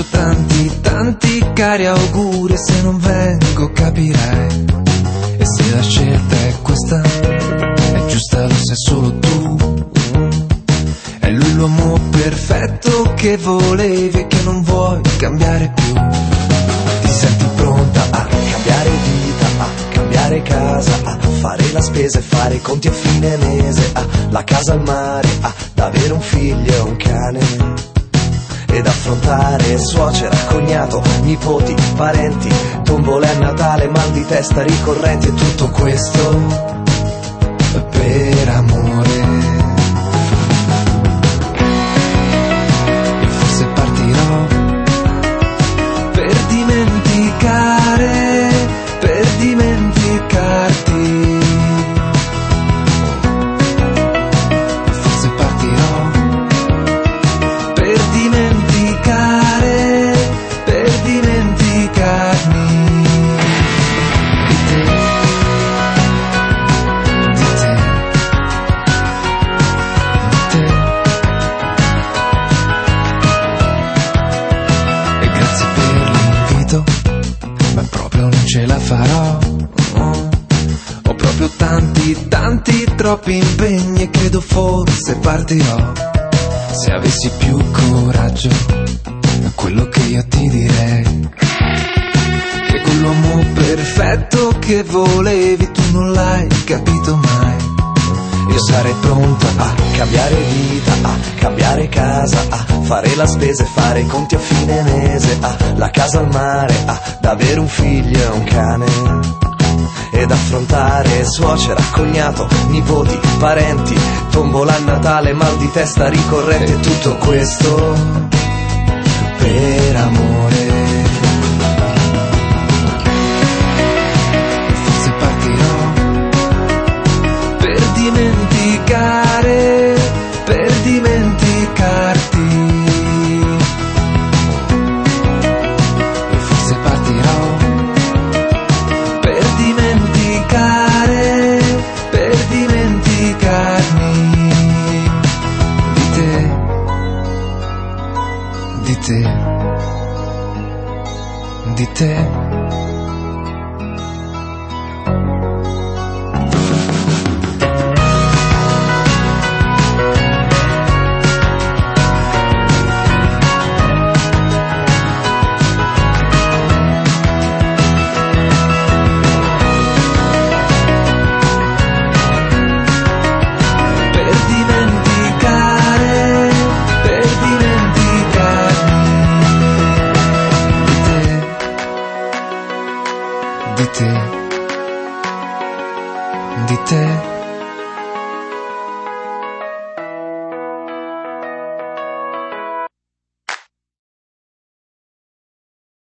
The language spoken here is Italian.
faccio tanti cari auguri, e se non vengo capirai. E se la scelta è questa, è giusta, lo sai solo tu. È lui l'uomo perfetto che volevi e che non vuoi cambiare più. Ti senti pronta a cambiare vita, a cambiare casa, a fare la spesa e fare i conti a fine mese, a la casa al mare, ad avere un figlio e un cane, ed affrontare suocera, cognato, nipoti, parenti, tombole a Natale, mal di testa ricorrenti, e tutto questo per amore. E forse partirò per dimenticare, per dimenticarti. E forse partirò per dimenticare, per dimenticarmi di te, di te, di te. E grazie per l'invito, ma proprio non ce la farò. Ho proprio tanti, troppi impegni, e credo forse partirò. Se avessi più coraggio, è quello che io ti direi, che quell'uomo perfetto che volevi tu non l'hai capito mai. Io sarei pronta a cambiare vita, a cambiare casa, a fare la spesa e fare i conti a fine mese, a la casa al mare, ad avere un figlio e un cane, ed affrontare suocera, cognato, nipoti, parenti, tombola a Natale, mal di testa ricorrente, tutto questo per amore. E forse partirò per dimenticare, per dimenticarti. E forse partirò per dimenticare, per dimenticarmi di te, di te, di te. Di te.